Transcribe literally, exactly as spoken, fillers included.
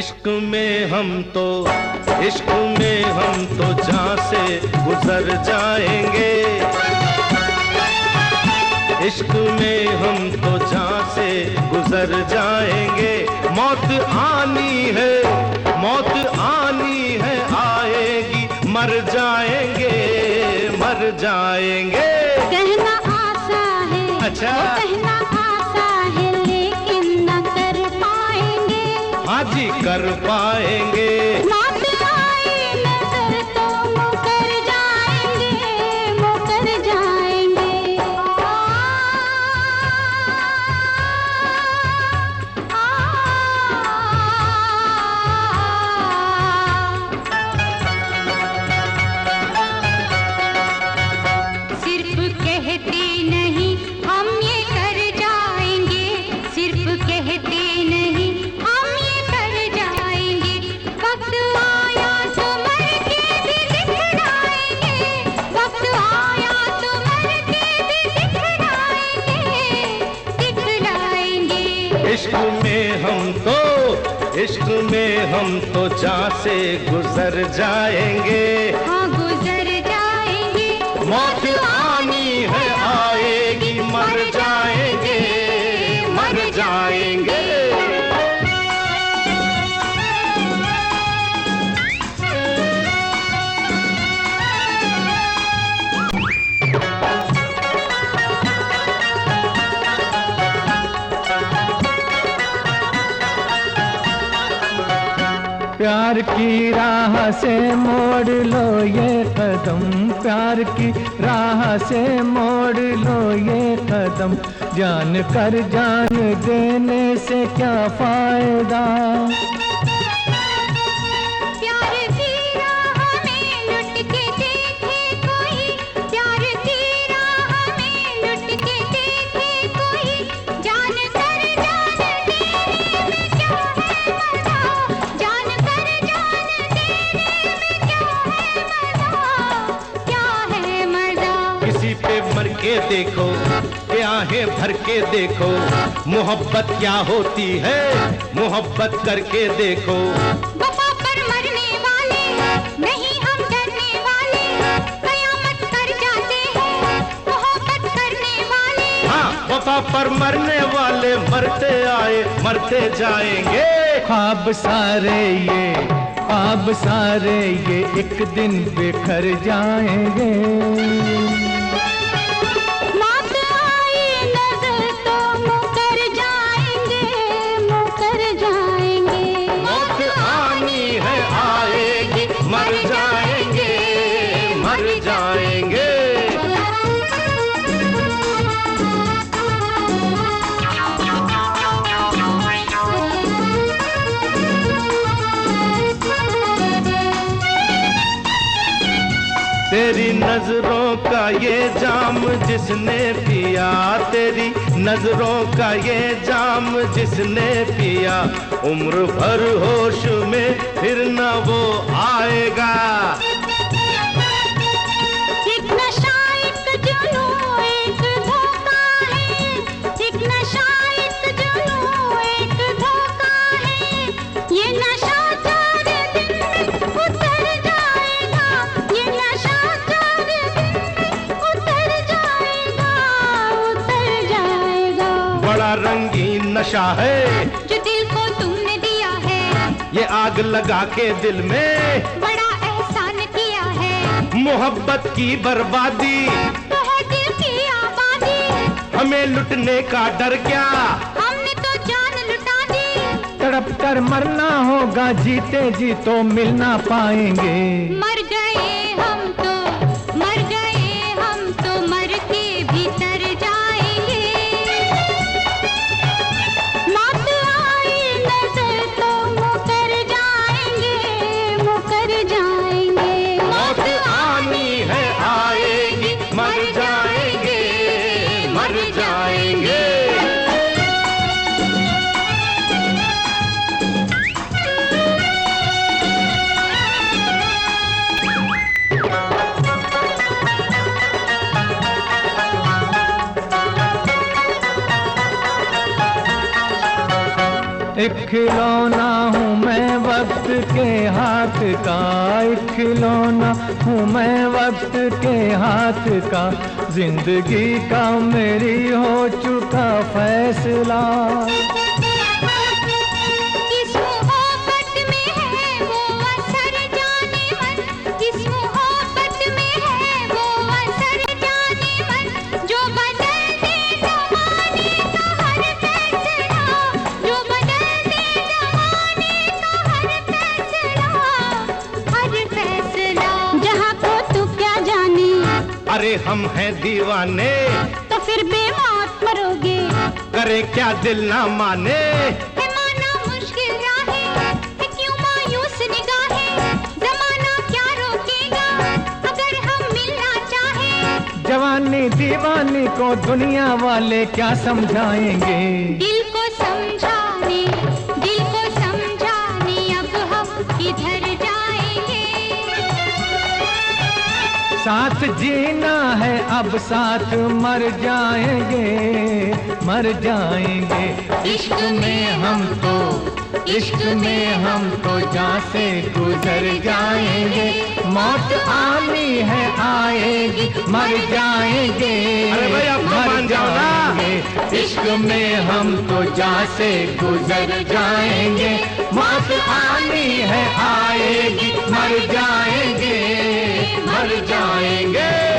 इश्क में हम तो इश्क में हम तो जान से गुजर जाएंगे, इश्क में हम तो जान से गुजर जाएंगे। मौत आनी है, मौत आनी है, आएगी मर जाएंगे, मर जाएंगे। कहना आसा है, अच्छा कहना आसा है, लेकिन न कर पाएंगे। हाँ जी कर पाएंगे। मौत आए नजर तो मुकर जाएंगे, मुकर जाएंगे। आ, सिर्फ कहते नहीं हम ये कर जाएंगे, सिर्फ कहते नहीं हम ये कर जाएंगे। वक्त आया तो मर के भी दिखलाएंगे, वक्त आया तो मर के भी दिखलाएंगे, दिखलाएंगे। इश्क में हम तो इश्क में हम तो जान से गुजर जाएंगे। हाँ गुजर जाएंगे। मौत आनी है, आएगी मर जाएंगे, मर जाएंगे। प्यार की राह से मोड़ लो ये कदम, प्यार की राह से मोड़ लो ये कदम। जान कर जान देने से क्या फायदा। प्यार की राह में लुट के देखे कोई, प्यार की राह में लुट के देखे कोई। जान कर जान देने में क्या है मजा, जान कर जान देने में क्या है मजा, क्या है मजा। किसी पे मर के देखो, आंखें भर के देखो, मोहब्बत क्या होती है, मोहब्बत करके देखो। वफा पर मरने वाले नहीं हम डरने वाले, कयामत कर जाते हैं मोहब्बत करने वाले। हाँ वफा पर मरने वाले मरते आए मरते जाएंगे। ख्वाब सारे ये ख्वाब सारे ये एक दिन बिखर जाएंगे। मौत आए नजर तो मुकर जाएंगे, मुकर जाएंगे। मौत आनी है, आएगी मर जाएंगे, मर जाएंगे। तेरी नजरों का ये जाम जिसने पिया, तेरी नजरों का ये जाम जिसने पिया, उम्र भर होश में फिर न वो आएगा। एक नशा एक जुनून एक धोखा है, एक नशा एक जुनून एक धोखा है। ये नशा चार दिन में उतर जाएगा, ये नशा चार दिन में उतर जाएगा, उतर जाएगा। बड़ा रंगीन नशा है जो दिल को तुमने दिया है, ये आग लगा के दिल में बड़ा एहसान किया है। मोहब्बत की बर्बादी, तो है दिल की आबादी, हमें लुटने का डर क्या। हमने तो जान लुटा दी। तड़प कर मरना होगा, जीते जी तो मिल ना पाएंगे। मर गए हम तो, मर गए हम तो मर के भीतर जाएंगे। मौत आए नजर तो मुकर जाएंगे, मुकर जाएंगे। मौत आनी है, आएगी मर जाएंगे, मर जाएंगे। एक खिलौना हूँ मैं वक्त के हाथ का, एक खिलौना हूँ मैं वक्त के हाथ का, जिंदगी का मेरी हो चुका फैसला। किस मोहब्बत में है वो असर जाने मन, किस मोहब्बत में है वो असर जाने मन, जो बदल दे जमाने का हर फैसला, जो बदल दे जमाने का हर फैसला, हर फैसला। जहाँ को तू क्या जाने, अरे हम हैं दीवाने, तो फिर बेमौत मरोगे, करे क्या दिल ना माने। है माना मुश्किल राहें, है क्यों मायूस निगाहें, जमाना क्या रोकेगा अगर हम मिलना चाहें। जवानी दीवानी को दुनिया वाले क्या समझाएंगे, दिल को समझाने, दिल को समझाने अब हम किधर जाएंगे। साथ जीना है अब साथ मर जाएंगे, मर जाएंगे। इश्क में हम तो, इश्क में हम तो जान से गुजर जाएंगे। मौत आनी है आएगी, मर जाएंगे, अरे भाई अब तो मर मान जाओ ना। जाएंगे। इश्क में हम तो जान से गुजर जाएंगे। मौत आनी है आएगी, मर जाएंगे, मर जाएंगे।